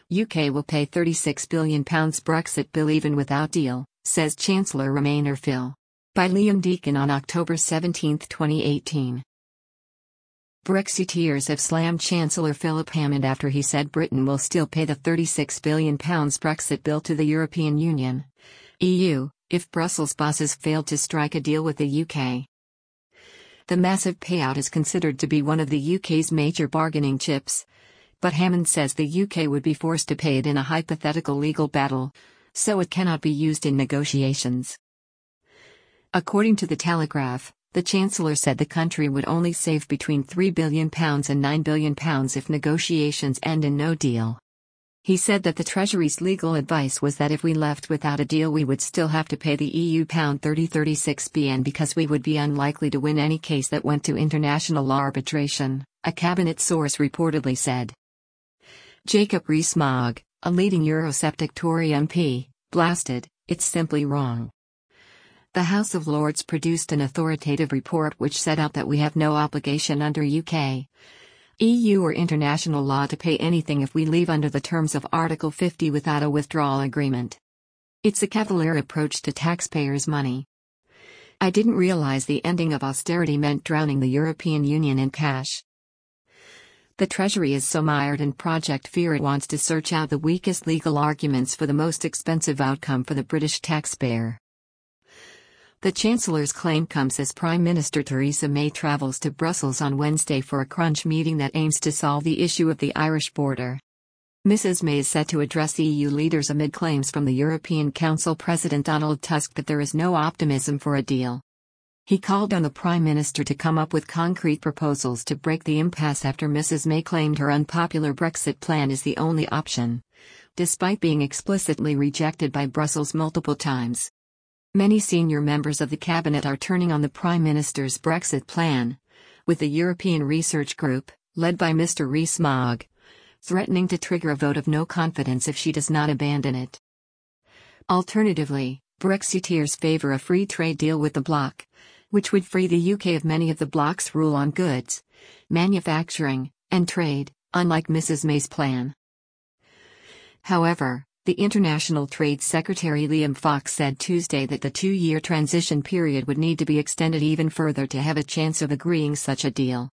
UK will pay £36 billion Brexit bill even without deal, says Chancellor Remainer Phil. By Liam Deacon on October 17, 2018. Brexiteers have slammed Chancellor Philip Hammond after he said Britain will still pay the £36 billion Brexit bill to the European Union (EU) if Brussels bosses failed to strike a deal with the UK. The massive payout is considered to be one of the UK's major bargaining chips, but Hammond says the UK would be forced to pay it in a hypothetical legal battle, so it cannot be used in negotiations. According to the Telegraph, the Chancellor said the country would only save between £3 billion and £9 billion if negotiations end in no deal. He said that the Treasury's legal advice was that if we left without a deal we would still have to pay the EU £36 billion because we would be unlikely to win any case that went to international law arbitration, a cabinet source reportedly said. Jacob Rees-Mogg, a leading Eurosceptic Tory MP, blasted, "It's simply wrong." The House of Lords produced an authoritative report which set out that we have no obligation under UK, EU or international law to pay anything if we leave under the terms of Article 50 without a withdrawal agreement. It's a cavalier approach to taxpayers' money. I didn't realize the ending of austerity meant drowning the European Union in cash. The Treasury is so mired in Project Fear it wants to search out the weakest legal arguments for the most expensive outcome for the British taxpayer. The Chancellor's claim comes as Prime Minister Theresa May travels to Brussels on Wednesday for a crunch meeting that aims to solve the issue of the Irish border. Mrs. May is set to address EU leaders amid claims from the European Council President Donald Tusk that there is no optimism for a deal. He called on the Prime Minister to come up with concrete proposals to break the impasse after Mrs. May claimed her unpopular Brexit plan is the only option, despite being explicitly rejected by Brussels multiple times. Many senior members of the cabinet are turning on the Prime Minister's Brexit plan, with the European Research Group, led by Mr. Rees-Mogg, threatening to trigger a vote of no confidence if she does not abandon it. Alternatively, Brexiteers favour a free trade deal with the bloc, which would free the UK of many of the bloc's rule on goods, manufacturing, and trade, unlike Mrs. May's plan. However, the International Trade Secretary Liam Fox said Tuesday that the 2-year transition period would need to be extended even further to have a chance of agreeing such a deal.